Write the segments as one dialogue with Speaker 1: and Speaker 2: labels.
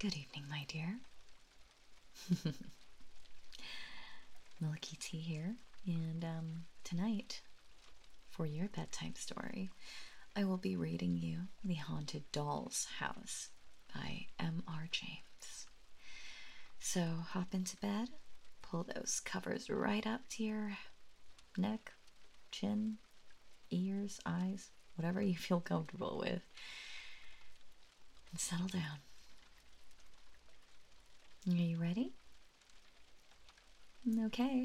Speaker 1: Good evening, my dear. Milky Tea here, and tonight, for your bedtime story, I will be reading you The Haunted Doll's House by M.R. James. So hop into bed, pull those covers right up to your neck, chin, ears, eyes, whatever you feel comfortable with, and settle down. Are you ready? Okay.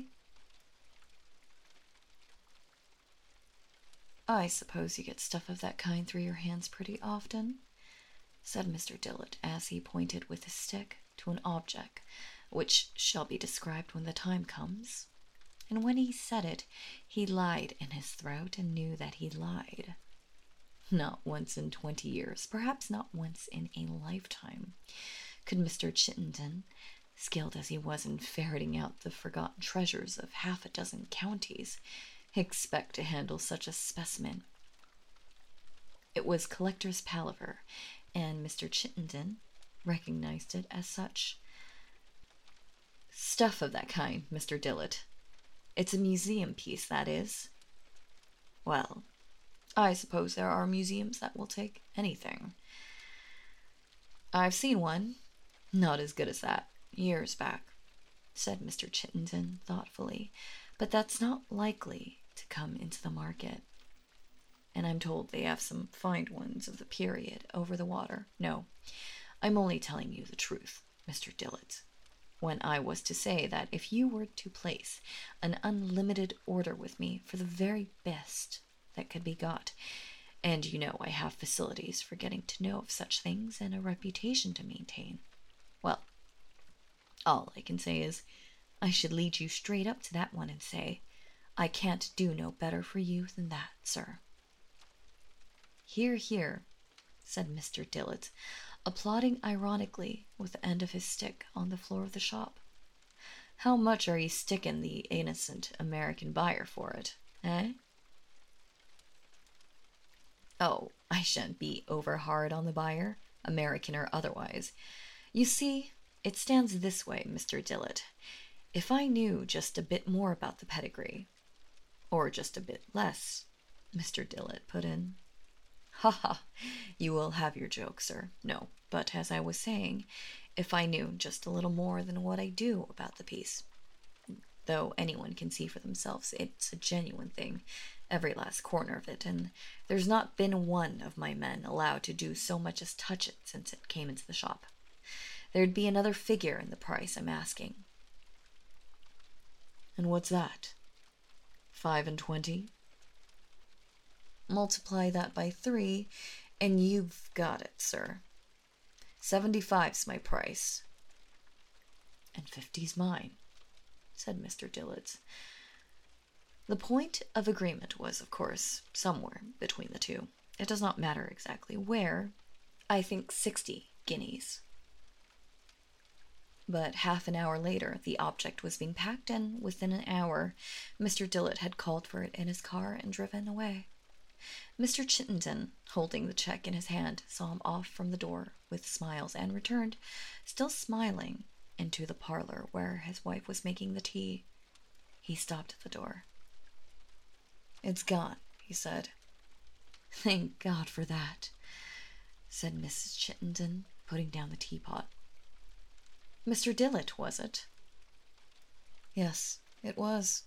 Speaker 1: I suppose you get stuff of that kind through your hands pretty often, said Mr. Dillett as he pointed with his stick to an object which shall be described when the time comes. And when he said it, he lied in his throat and knew that he lied. Not once in 20 years, perhaps not once in a lifetime, could Mr. Chittenden, skilled as he was in ferreting out the forgotten treasures of half a dozen counties, expect to handle such a specimen. It was collector's palaver, and Mr. Chittenden recognized it as such. Stuff of that kind, Mr. Dillett. It's a museum piece, that is. Well, I suppose there are museums that will take anything. I've seen one, not as good as that, years back, said Mr. Chittenden thoughtfully, but that's not likely to come into the market. And I'm told they have some fine ones of the period over the water. No, I'm only telling you the truth, Mr. Dillett, when I was to say that if you were to place an unlimited order with me for the very best that could be got, and you know I have facilities for getting to know of such things and a reputation to maintain, well, all I can say is I should lead you straight up to that one and say, I can't do no better for you than that, sir. Hear, hear, said Mr. Dillett, applauding ironically with the end of his stick on the floor of the shop. How much are you sticking the innocent American buyer for it, eh? Oh, I shan't be over hard on the buyer, American or otherwise. You see, it stands this way, Mr. Dillett. If I knew just a bit more about the pedigree, or just a bit less, Mr. Dillett put in. Ha ha, you will have your joke, sir. No, but as I was saying, if I knew just a little more than what I do about the piece, though anyone can see for themselves it's a genuine thing, every last corner of it, and there's not been one of my men allowed to do so much as touch it since it came into the shop. There'd be another figure in the price I'm asking. And what's that? 25? Multiply that by 3, and you've got it, sir. 75's my price. And 50's mine, said Mr. Dillett. The point of agreement was, of course, somewhere between the two. It does not matter exactly where. I think 60 guineas. But half an hour later, the object was being packed, and within an hour, Mr. Dillett had called for it in his car and driven away. Mr. Chittenden, holding the check in his hand, saw him off from the door with smiles and returned, still smiling, into the parlor where his wife was making the tea. He stopped at the door. It's gone, he said. Thank God for that, said Mrs. Chittenden, putting down the teapot. Mr. Dillett, was it? Yes, it was.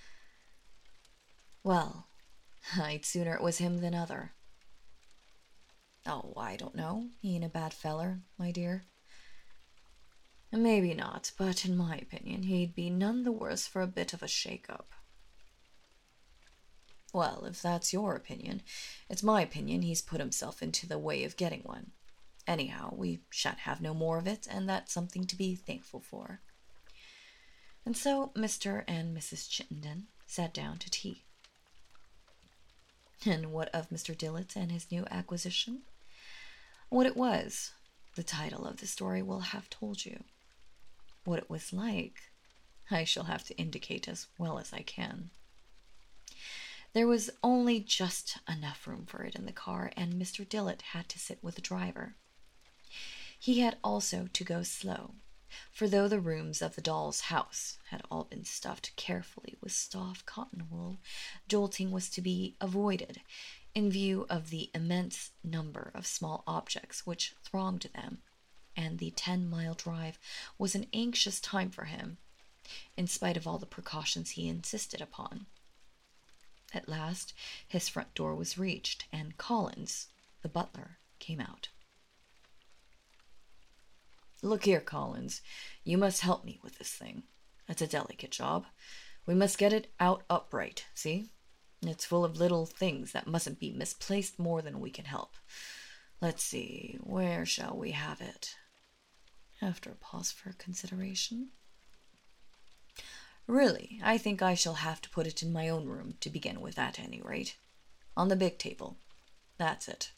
Speaker 1: Well, I'd sooner it was him than other. Oh, I don't know. He ain't a bad feller, my dear. Maybe not, but in my opinion, he'd be none the worse for a bit of a shake-up. Well, if that's your opinion, it's my opinion he's put himself into the way of getting one. Anyhow, we shan't have no more of it, and that's something to be thankful for. And so Mr. and Mrs. Chittenden sat down to tea. And what of Mr. Dillett and his new acquisition? What it was, the title of the story will have told you. What it was like, I shall have to indicate as well as I can. There was only just enough room for it in the car, and Mr. Dillett had to sit with the driver. He had also to go slow, for though the rooms of the doll's house had all been stuffed carefully with soft cotton wool, jolting was to be avoided in view of the immense number of small objects which thronged them, and the 10-mile drive was an anxious time for him, in spite of all the precautions he insisted upon. At last his front door was reached, and Collins, the butler, came out. "Look here, Collins, you must help me with this thing. It's a delicate job. We must get it out upright, see? It's full of little things that mustn't be misplaced more than we can help. Let's see, where shall we have it?" After a pause for consideration. "Really, I think I shall have to put it in my own room to begin with, at any rate. On the big table. That's it."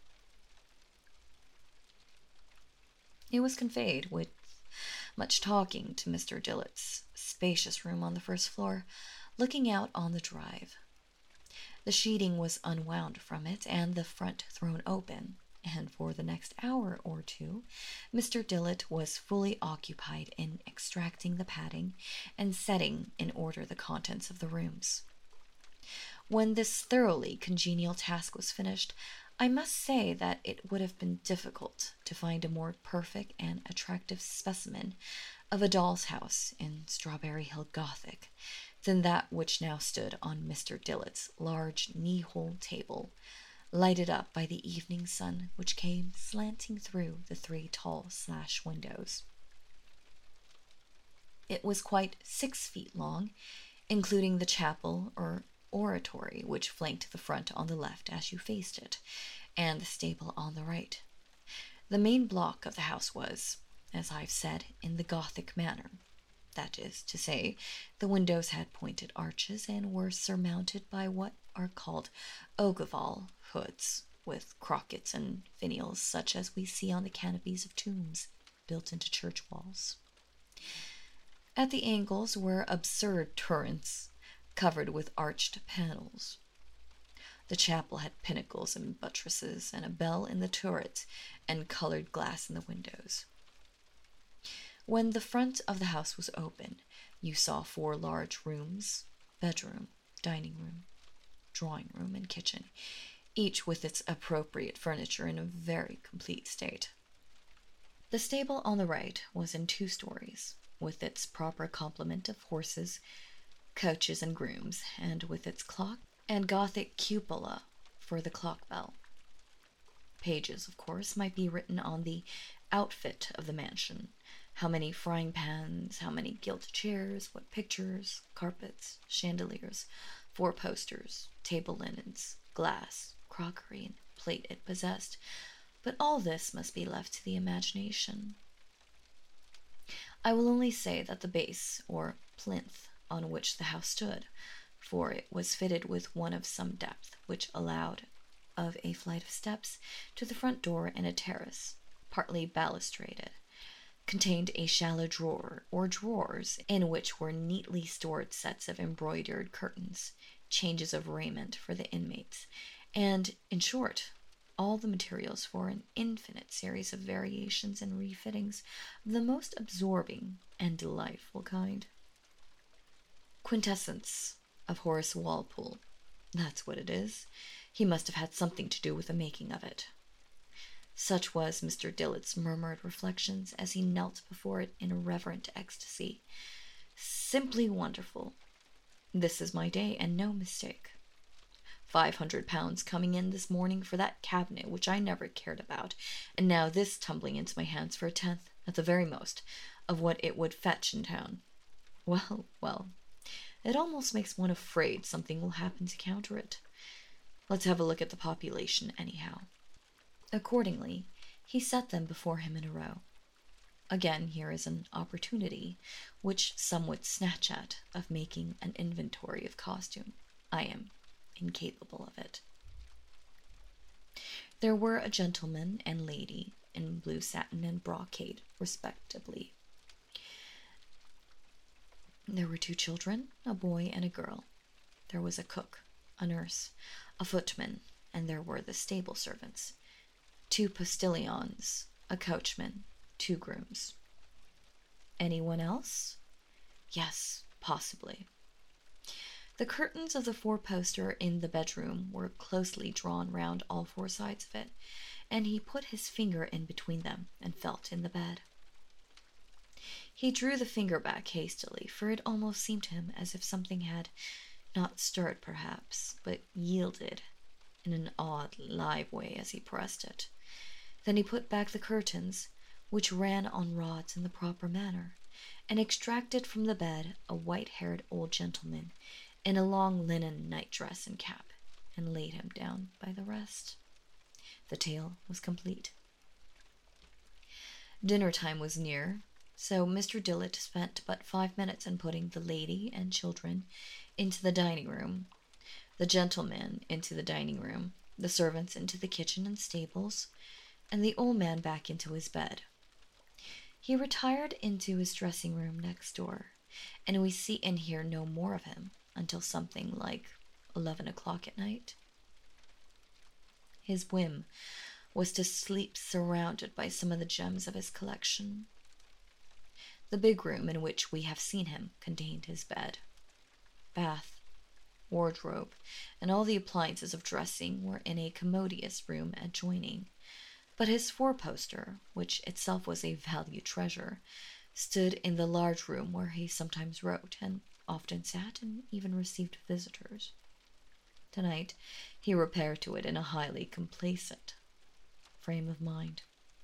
Speaker 1: It was conveyed with much talking to Mr. Dillet's spacious room on the first floor, looking out on the drive. The sheeting was unwound from it, and the front thrown open, and for the next hour or two Mr. Dillet was fully occupied in extracting the padding and setting in order the contents of the rooms. When this thoroughly congenial task was finished, I must say that it would have been difficult to find a more perfect and attractive specimen of a doll's house in Strawberry Hill Gothic than that which now stood on Mr. Dillet's large knee-hole table, lighted up by the evening sun which came slanting through the 3 tall sash windows. It was quite 6 feet long, including the chapel or oratory which flanked the front on the left as you faced it, and the stable on the right. The main block of the house was, as I've said, in the Gothic manner. That is to say, the windows had pointed arches and were surmounted by what are called ogivall hoods, with crockets and finials such as we see on the canopies of tombs built into church walls. At the angles were absurd turrets covered with arched panels. The chapel had pinnacles and buttresses, and a bell in the turret, and colored glass in the windows. When the front of the house was open, you saw 4 large rooms, bedroom, dining room, drawing room, and kitchen, each with its appropriate furniture in a very complete state. The stable on the right was in 2 stories, with its proper complement of horses, coaches, and grooms, and with its clock and Gothic cupola for the clock bell. Pages, of course, might be written on the outfit of the mansion. How many frying pans, how many gilt chairs, what pictures, carpets, chandeliers, 4 posters, table linens, glass, crockery, and plate it possessed, but all this must be left to the imagination. I will only say that the base, or plinth, on which the house stood, for it was fitted with one of some depth, which allowed of a flight of steps to the front door and a terrace, partly balustraded, contained a shallow drawer or drawers in which were neatly stored sets of embroidered curtains, changes of raiment for the inmates, and, in short, all the materials for an infinite series of variations and refittings of the most absorbing and delightful kind. Quintessence of Horace Walpole, that's what it is. He must have had something to do with the making of it. Such was Mr. Dillet's murmured reflections as he knelt before it in reverent ecstasy. Simply wonderful. This is my day, and no mistake. £500 coming in this morning for that cabinet which I never cared about, and now this tumbling into my hands for a tenth, at the very most, of what it would fetch in town. Well, well, it almost makes one afraid something will happen to counter it. Let's have a look at the population, anyhow. Accordingly, he set them before him in a row. Again, here is an opportunity, which some would snatch at, of making an inventory of costume. I am incapable of it. There were a gentleman and lady in blue satin and brocade, respectively. There were 2 children, a boy and a girl. There was a cook, a nurse, a footman, and there were the stable servants, 2 postilions, a coachman, 2 grooms. Anyone else? Yes, possibly. The curtains of the 4-poster in the bedroom were closely drawn round all 4 sides of it, and he put his finger in between them and felt in the bed. He drew the finger back hastily, for it almost seemed to him as if something had not stirred perhaps, but yielded in an odd, live way as he pressed it. Then he put back the curtains, which ran on rods in the proper manner, and extracted from the bed a white-haired old gentleman in a long linen night-dress and cap, and laid him down by the rest. The tale was complete. Dinner time was near, so Mr. Dillett spent but 5 minutes in putting the lady and children into the dining room, the gentleman into the dining room, the servants into the kitchen and stables, and the old man back into his bed. He retired into his dressing room next door, and we see and hear no more of him until something like 11 o'clock at night. His whim was to sleep surrounded by some of the gems of his collection. The big room in which we have seen him contained his bed, bath, wardrobe, and all the appliances of dressing were in a commodious room adjoining, but his 4-poster, which itself was a valued treasure, stood in the large room where he sometimes wrote, and often sat and even received visitors. Tonight he repaired to it in a highly complacent frame of mind.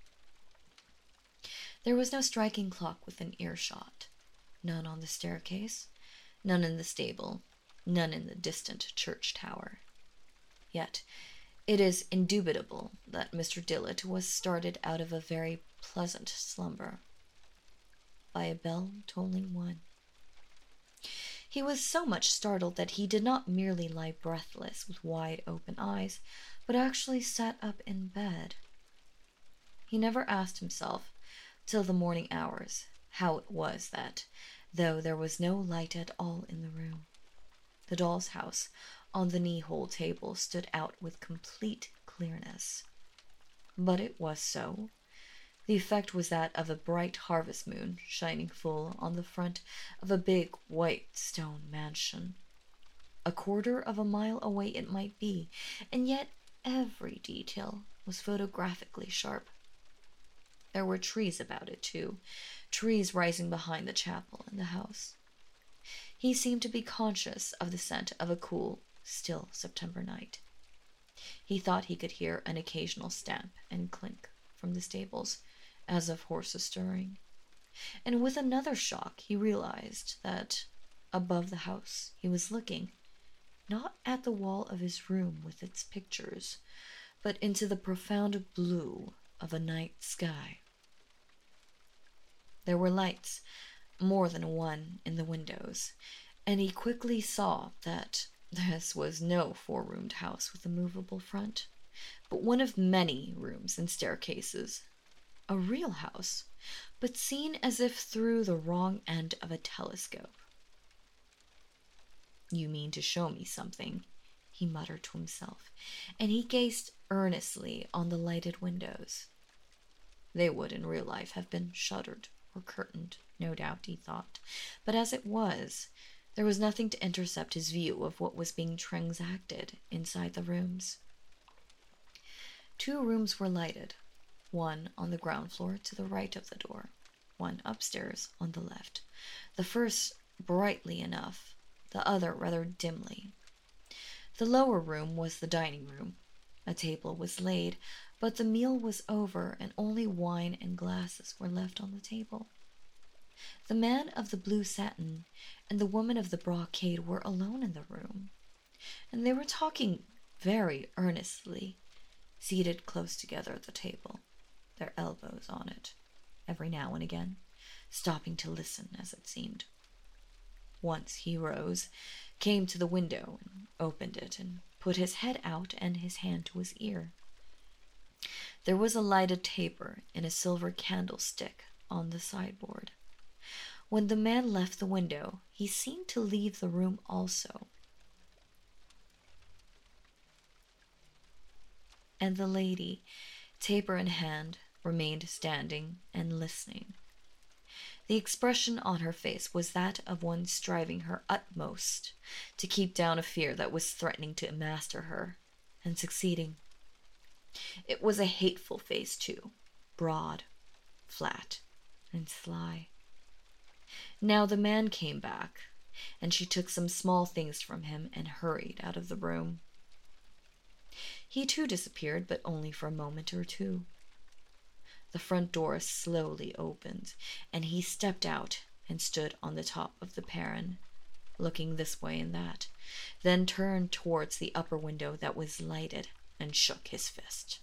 Speaker 1: There was no striking clock within earshot, none on the staircase, none in the stable, none in the distant church tower. Yet it is indubitable that Mr. Dillett was started out of a very pleasant slumber by a bell tolling 1. He was so much startled that he did not merely lie breathless with wide open eyes, but actually sat up in bed. He never asked himself, till the morning hours, how it was that, though there was no light at all in the room, the doll's house on the knee-hole table stood out with complete clearness. But it was so. The effect was that of a bright harvest moon shining full on the front of a big white stone mansion. 1/4 of a mile away it might be, and yet every detail was photographically sharp. There were trees about it, too, trees rising behind the chapel and the house. He seemed to be conscious of the scent of a cool, still September night. He thought he could hear an occasional stamp and clink from the stables, as of horses stirring. And with another shock he realized that, above the house, he was looking, not at the wall of his room with its pictures, but into the profound blue of a night sky. There were lights, more than one, in the windows, and he quickly saw that this was no 4-roomed house with a movable front, but one of many rooms and staircases. A real house, but seen as if through the wrong end of a telescope. "You mean to show me something," he muttered to himself, and he gazed earnestly on the lighted windows. They would in real life have been shuttered or curtained, no doubt, he thought, but as it was, there was nothing to intercept his view of what was being transacted inside the rooms. 2 rooms were lighted, one on the ground floor to the right of the door, one upstairs on the left, the first brightly enough, the other rather dimly. The lower room was the dining room. A table was laid, but the meal was over, and only wine and glasses were left on the table. The man of the blue satin and the woman of the brocade were alone in the room, and they were talking very earnestly, seated close together at the table, their elbows on it, every now and again, stopping to listen, as it seemed. Once he rose, came to the window, and opened it, and put his head out and his hand to his ear. There was a lighted taper in a silver candlestick on the sideboard. When the man left the window, he seemed to leave the room also. And the lady, taper in hand, remained standing and listening. The expression on her face was that of one striving her utmost to keep down a fear that was threatening to master her, and succeeding. It was a hateful face, too, broad, flat, and sly. Now the man came back, and she took some small things from him and hurried out of the room. He too disappeared, but only for a moment or two. The front door slowly opened, and he stepped out and stood on the top of the perron, looking this way and that, then turned towards the upper window that was lighted and shook his fist.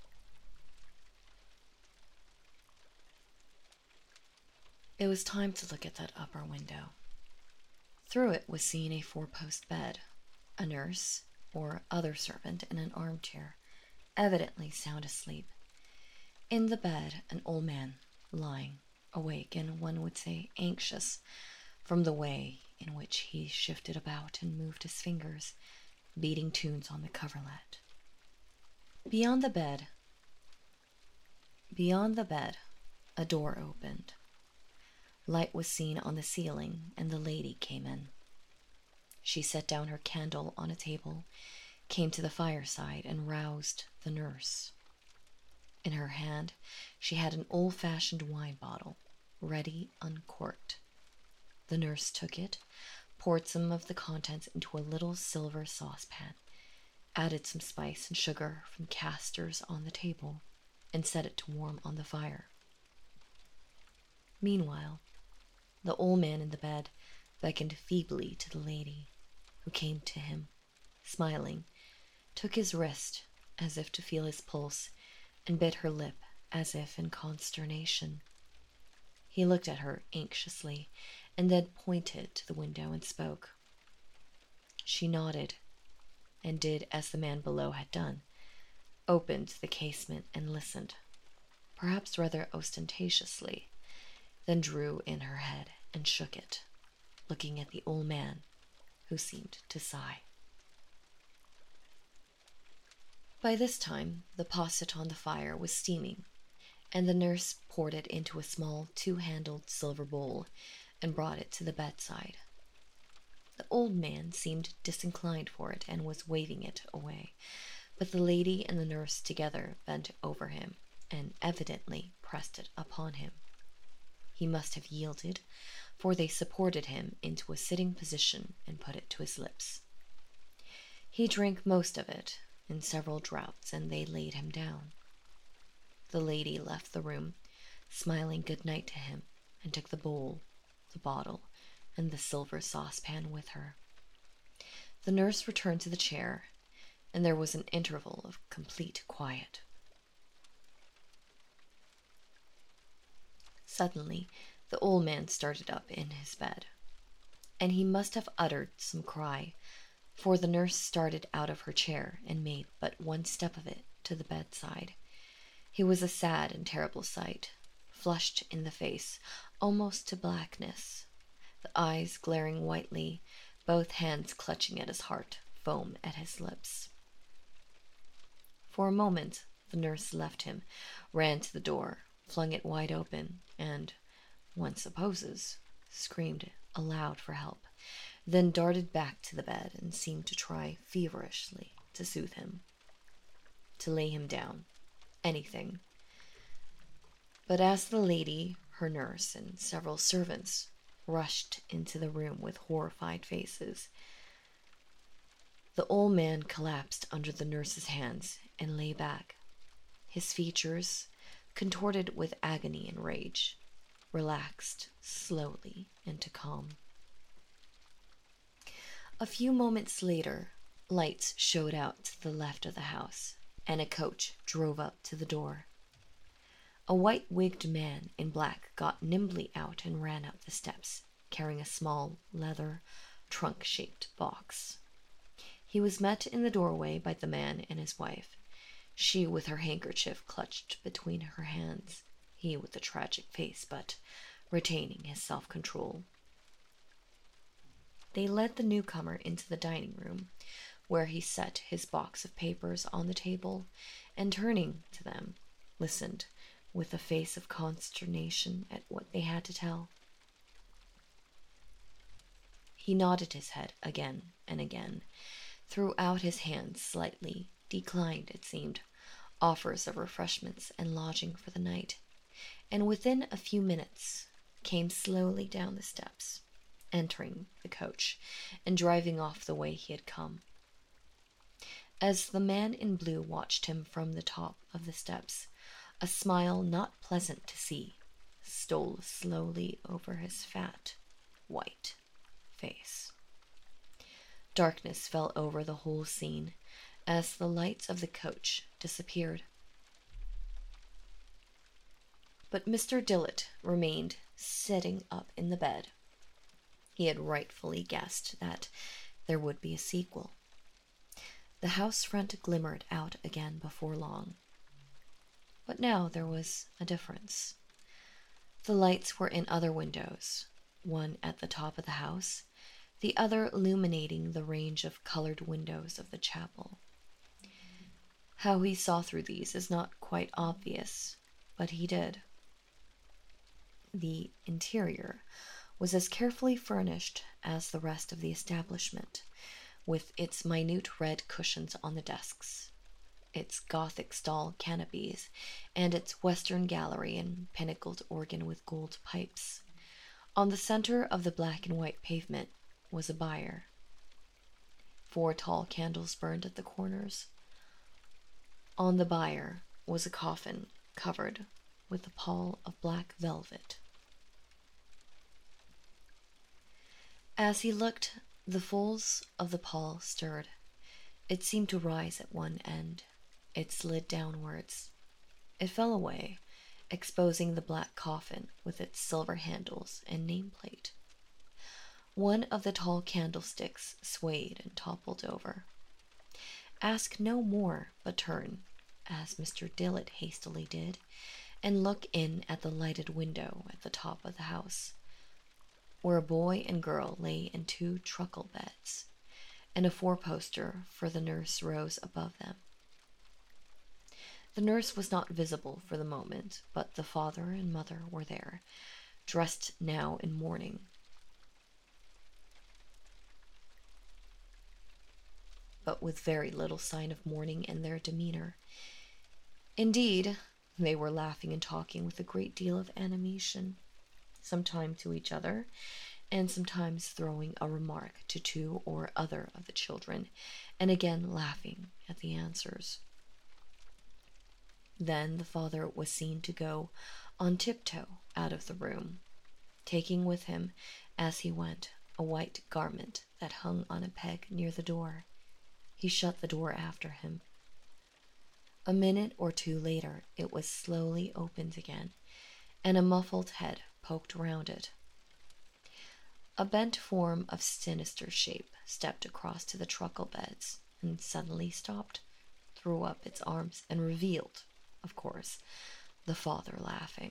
Speaker 1: It was time to look at that upper window. Through it was seen a 4-post bed, a nurse or other servant in an armchair, evidently sound asleep. In the bed, an old man, lying, awake, and one would say anxious, from the way in which he shifted about and moved his fingers, beating tunes on the coverlet. Beyond the bed, a door opened. Light was seen on the ceiling, and the lady came in. She set down her candle on a table, came to the fireside, and roused the nurse. In her hand, she had an old-fashioned wine bottle, ready uncorked. The nurse took it, poured some of the contents into a little silver saucepan, added some spice and sugar from castors on the table, and set it to warm on the fire. Meanwhile, the old man in the bed beckoned feebly to the lady, who came to him, smiling, took his wrist as if to feel his pulse, and bit her lip as if in consternation. He looked at her anxiously, and then pointed to the window and spoke. She nodded, and did as the man below had done, opened the casement and listened, perhaps rather ostentatiously, then drew in her head and shook it, looking at the old man, who seemed to sigh. By this time, the posset on the fire was steaming, and the nurse poured it into a small 2-handled silver bowl and brought it to the bedside. The old man seemed disinclined for it and was waving it away, but the lady and the nurse together bent over him and evidently pressed it upon him. He must have yielded, for they supported him into a sitting position and put it to his lips. He drank most of it, in several draughts, and they laid him down. The lady left the room, smiling good night to him, and took the bowl, the bottle, and the silver saucepan with her. The nurse returned to the chair, and there was an interval of complete quiet. Suddenly, the old man started up in his bed, and he must have uttered some cry, for the nurse started out of her chair and made but one step of it to the bedside. He was a sad and terrible sight, flushed in the face, almost to blackness, the eyes glaring whitely, both hands clutching at his heart, foam at his lips. For a moment, the nurse left him, ran to the door, flung it wide open, and, one supposes, screamed aloud for help, then darted back to the bed and seemed to try feverishly to soothe him, to lay him down, anything. But as the lady, her nurse, and several servants rushed into the room with horrified faces, the old man collapsed under the nurse's hands and lay back, his features, contorted with agony and rage, relaxed slowly into calm. A few moments later, lights showed out to the left of the house, and a coach drove up to the door. A white-wigged man in black got nimbly out and ran up the steps, carrying a small, leather, trunk-shaped box. He was met in the doorway by the man and his wife, she with her handkerchief clutched between her hands, he with a tragic face, but retaining his self-control. They led the newcomer into the dining room, where he set his box of papers on the table, and turning to them, listened with a face of consternation at what they had to tell. He nodded his head again and again, threw out his hands slightly, declined, it seemed, offers of refreshments and lodging for the night, and within a few minutes came slowly down the steps, entering the coach and driving off the way he had come. As the man in blue watched him from the top of the steps, a smile not pleasant to see stole slowly over his fat, white face. Darkness fell over the whole scene as the lights of the coach disappeared. But Mr. Dillett remained sitting up in the bed. He had rightfully guessed that there would be a sequel. The house front glimmered out again before long. But now there was a difference. The lights were in other windows, one at the top of the house, the other illuminating the range of colored windows of the chapel. How he saw through these is not quite obvious, but he did. The interior was as carefully furnished as the rest of the establishment, with its minute red cushions on the desks, its Gothic stall canopies, and its western gallery and pinnacled organ with gold pipes. On the center of the black and white pavement was a bier. 4 tall candles burned at the corners. On the bier was a coffin covered with a pall of black velvet. As he looked, the folds of the pall stirred. It seemed to rise at one end. It slid downwards. It fell away, exposing the black coffin with its silver handles and nameplate. One of the tall candlesticks swayed and toppled over. Ask no more, but turn, as Mr. Dillett hastily did, and look in at the lighted window at the top of the house, where a boy and girl lay in 2 truckle beds, and a 4-poster for the nurse rose above them. The nurse was not visible for the moment, but the father and mother were there, dressed now in mourning. But with very little sign of mourning in their demeanor. Indeed, they were laughing and talking with a great deal of animation, sometimes to each other, and sometimes throwing a remark to 2 or other of the children, and again laughing at the answers. Then the father was seen to go on tiptoe out of the room, taking with him, as he went, a white garment that hung on a peg near the door. He shut the door after him. A minute or 2 later, it was slowly opened again, and a muffled head poked round it. A bent form of sinister shape stepped across to the truckle beds, and suddenly stopped, threw up its arms, and revealed, of course, the father laughing.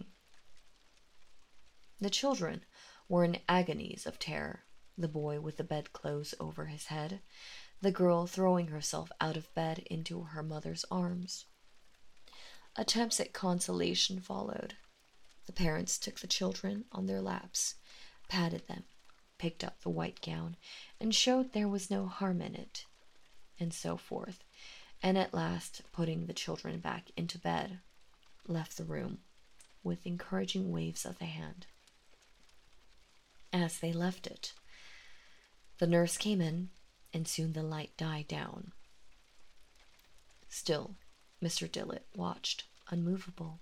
Speaker 1: The children were in agonies of terror, the boy with the bedclothes over his head, the girl throwing herself out of bed into her mother's arms. Attempts at consolation followed. The parents took the children on their laps, patted them, picked up the white gown, and showed there was no harm in it, and so forth, and at last, putting the children back into bed, left the room with encouraging waves of the hand. As they left it, the nurse came in, and soon the light died down. Still, Mr. Dillett watched, unmovable.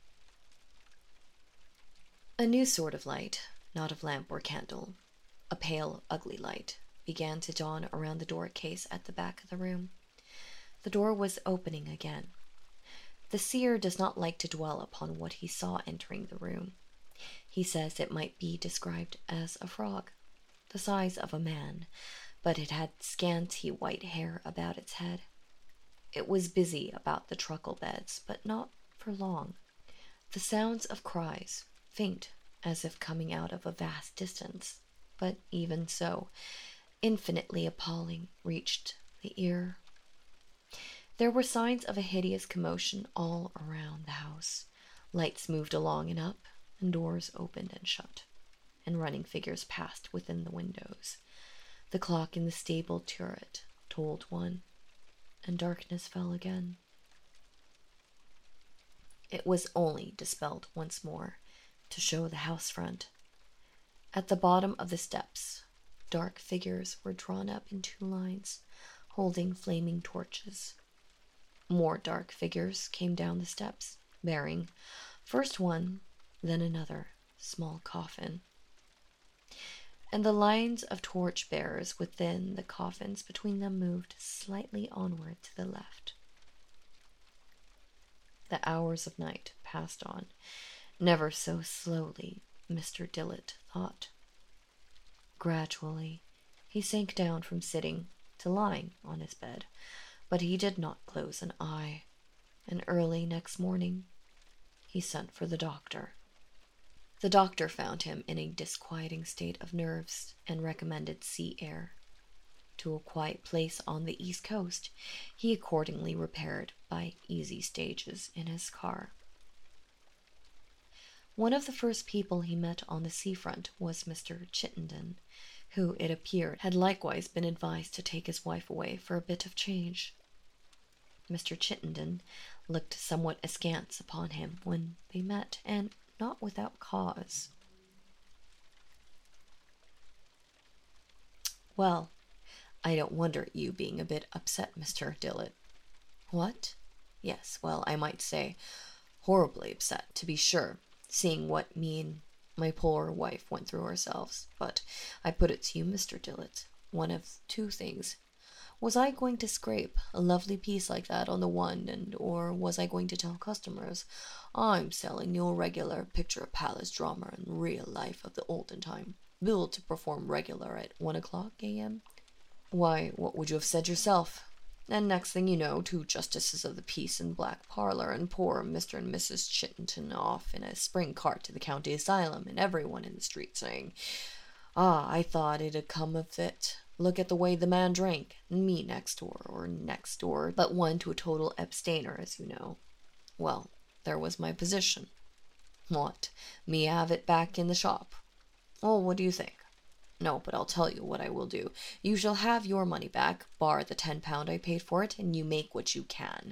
Speaker 1: A new sort of light, not of lamp or candle, a pale, ugly light, began to dawn around the door case at the back of the room. The door was opening again. The seer does not like to dwell upon what he saw entering the room. He says it might be described as a frog, the size of a man, but it had scanty white hair about its head. It was busy about the truckle beds, but not for long. The sounds of cries, faint, as if coming out of a vast distance, but even so, infinitely appalling, reached the ear. There were signs of a hideous commotion all around the house. Lights moved along and up, and doors opened and shut, and running figures passed within the windows. The clock in the stable turret tolled one, and darkness fell again. It was only dispelled once more to show the house front. At the bottom of the steps, dark figures were drawn up in two lines, holding flaming torches. More dark figures came down the steps, bearing first one, then another small coffin. And the lines of torch bearers within the coffins between them moved slightly onward to the left. The hours of night passed on, never so slowly, Mr. Dillett thought. Gradually, he sank down from sitting to lying on his bed, but he did not close an eye, and early next morning he sent for the doctor. The doctor found him in a disquieting state of nerves and recommended sea air. To a quiet place on the East Coast, he accordingly repaired by easy stages in his car. One of the first people he met on the seafront was Mr. Chittenden, who, it appeared, had likewise been advised to take his wife away for a bit of change. Mr. Chittenden looked somewhat askance upon him when they met, and not without cause. "Well, I don't wonder at you being a bit upset, Mr. Dillett." "What?" "Yes, well, I might say horribly upset, to be sure, seeing what me and my poor wife went through ourselves. But I put it to you, Mr. Dillett, one of two things. Was I going to scrape a lovely piece like that on the one end, or was I going to tell customers I'm selling you a regular picture palace drama in real life of the olden time, billed to perform regular at 1 o'clock a.m.? Why, what would you have said yourself? And next thing you know, 2 justices of the peace in black parlor, and poor Mr. and Mrs. Chittenden off in a spring cart to the county asylum, and everyone in the street saying, 'Ah, I thought it'd come of it. Look at the way the man drank, and me next door, but one to a total abstainer, as you know.' Well, there was my position. What, me have it back in the shop? Oh, what do you think? No, but I'll tell you what I will do. You shall have your money back, bar the £10 I paid for it, and you make what you can."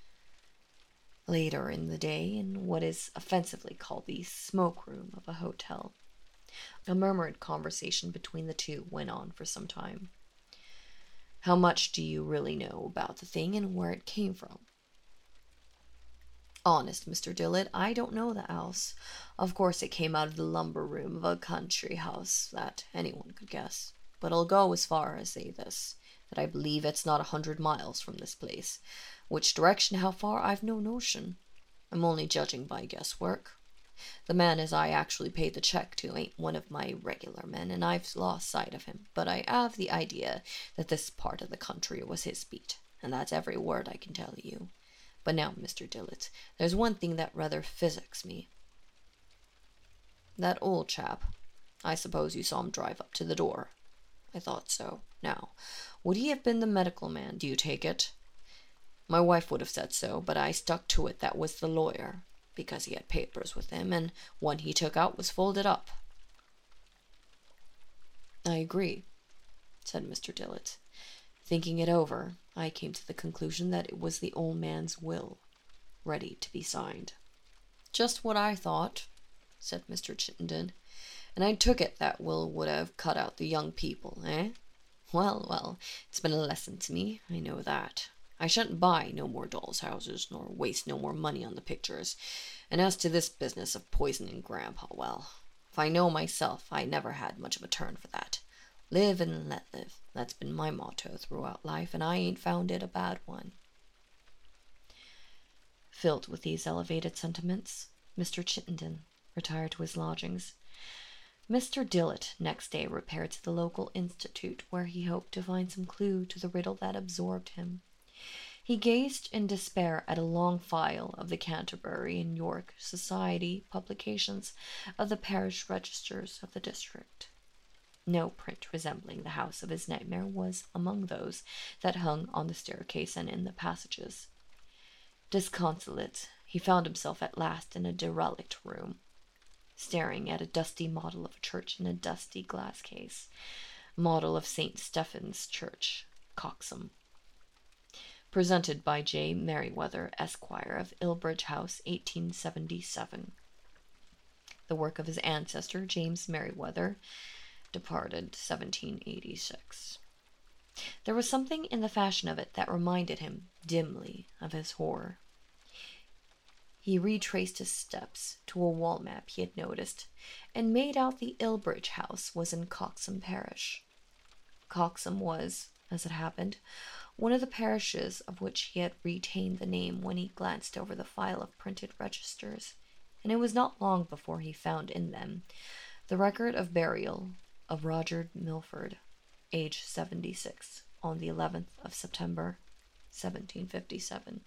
Speaker 1: Later in the day, in what is offensively called the smoke room of a hotel, a murmured conversation between the two went on for some time. "How much do you really know about the thing, and where it came from?" "Honest, Mr. Dillett, I don't know the house. Of course it came out of the lumber room of a country house, that anyone could guess. But I'll go as far as say this, that I believe it's not 100 miles from this place. Which direction, how far, I've no notion. I'm only judging by guesswork. The man as I actually paid the check to ain't one of my regular men, and I've lost sight of him, but I have the idea that this part of the country was his beat, and that's every word I can tell you. But now, Mr. Dillett, there's one thing that rather physics me. That old chap, I suppose you saw him drive up to the door?" "I thought so. Now, would he have been the medical man, do you take it?" "My wife would have said so, but I stuck to it that was the lawyer, because he had papers with him, and one he took out was folded up." "I agree," said Mr. Dillett. "Thinking it over, I came to the conclusion that it was the old man's will, ready to be signed." "Just what I thought," said Mr. Chittenden. "And I took it that will would have cut out the young people, eh? Well, well, it's been a lesson to me, I know that. I shan't buy no more dolls' houses, nor waste no more money on the pictures. And as to this business of poisoning Grandpa, well, if I know myself, I never had much of a turn for that. Live and let live. That's been my motto throughout life, and I ain't found it a bad one." Filled with these elevated sentiments, Mr. Chittenden retired to his lodgings. Mr. Dillett next day repaired to the local institute, where he hoped to find some clue to the riddle that absorbed him. He gazed in despair at a long file of the Canterbury and York Society publications of the parish registers of the district. No print resembling the house of his nightmare was among those that hung on the staircase and in the passages. Disconsolate, he found himself at last in a derelict room, staring at a dusty model of a church in a dusty glass case, model of St. Stephen's Church, Coxham, presented by J. Merryweather, Esquire, of Ilbridge House, 1877. The work of his ancestor, James Merryweather, departed 1786. There was something in the fashion of it that reminded him dimly of his horror. He retraced his steps to a wall map he had noticed, and made out the Ilbridge house was in Coxham parish. Coxham was, as it happened, one of the parishes of which he had retained the name when he glanced over the file of printed registers, and it was not long before he found in them the record of burial of Roger Milford, age 76, on the 11th of September, 1757,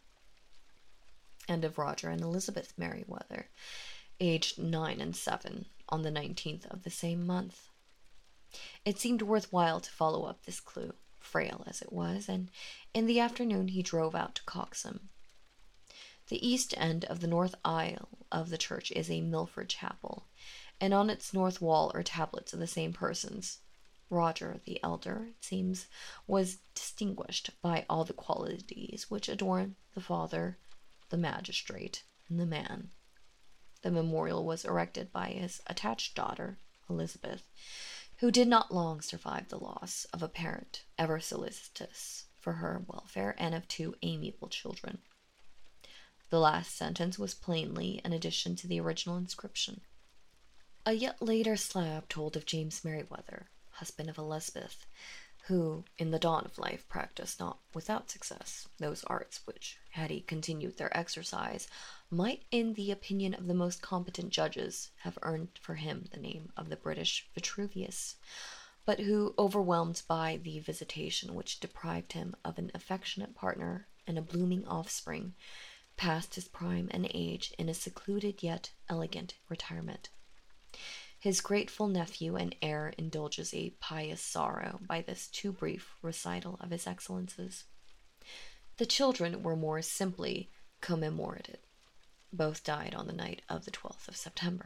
Speaker 1: and of Roger and Elizabeth Merryweather, aged 9 and 7, on the 19th of the same month. It seemed worthwhile to follow up this clue, frail as it was, and in the afternoon he drove out to Coxham. The east end of the north aisle of the church is a Milford chapel, and on its north wall are tablets of the same persons. Roger, the elder, it seems, was distinguished by all the qualities which adorn the father, the magistrate, and the man. The memorial was erected by his attached daughter, Elizabeth, who did not long survive the loss of a parent ever solicitous for her welfare and of 2 amiable children. The last sentence was plainly an addition to the original inscription. A yet later slab told of James Merryweather, husband of Elizabeth, who, in the dawn of life, practiced not without success those arts which, had he continued their exercise, might, in the opinion of the most competent judges, have earned for him the name of the British Vitruvius, but who, overwhelmed by the visitation which deprived him of an affectionate partner and a blooming offspring, passed his prime and age in a secluded yet elegant retirement. His grateful nephew and heir indulges a pious sorrow by this too brief recital of his excellences. The children were more simply commemorated. Both died on the night of the 12th of September.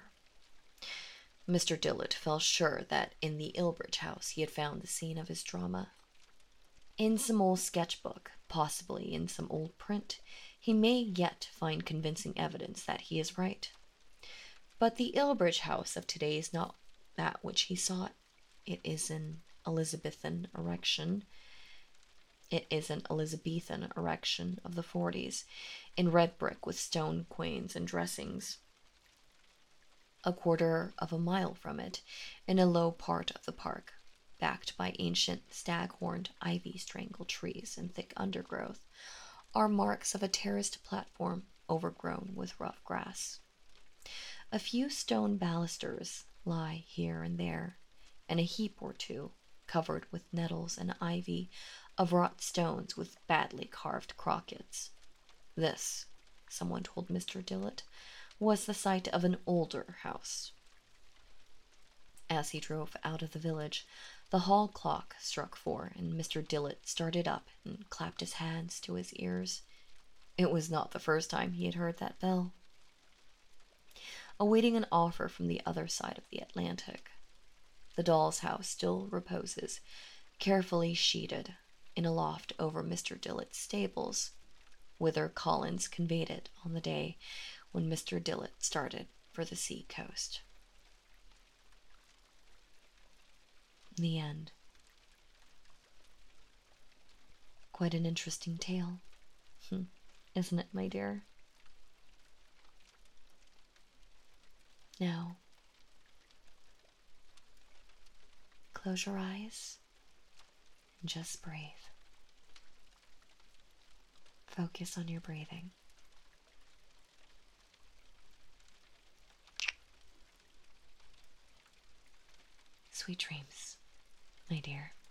Speaker 1: Mr. Dillett felt sure that in the Ilbridge house he had found the scene of his drama. In some old sketch-book, possibly in some old print, he may yet find convincing evidence that he is right. But the Ilbridge house of today is not that which he sought. It is an Elizabethan erection. It is an Elizabethan erection of the 40s, in red brick with stone quains and dressings. A quarter of a mile from it, in a low part of the park, backed by ancient stag-horned ivy-strangled trees and thick undergrowth, are marks of a terraced platform overgrown with rough grass. A few stone balusters lie here and there, and a heap or two, covered with nettles and ivy, of wrought stones with badly carved crockets. This, someone told Mr. Dillett, was the site of an older house. As he drove out of the village, the hall clock struck 4, and Mr. Dillett started up and clapped his hands to his ears. It was not the first time he had heard that bell. Awaiting an offer from the other side of the Atlantic, the doll's house still reposes, carefully sheeted, in a loft over Mr. Dillett's stables, whither Collins conveyed it on the day when Mr. Dillett started for the sea coast. The end. Quite an interesting tale, isn't it, my dear? Now, close your eyes and just breathe. Focus on your breathing. Sweet dreams, my dear.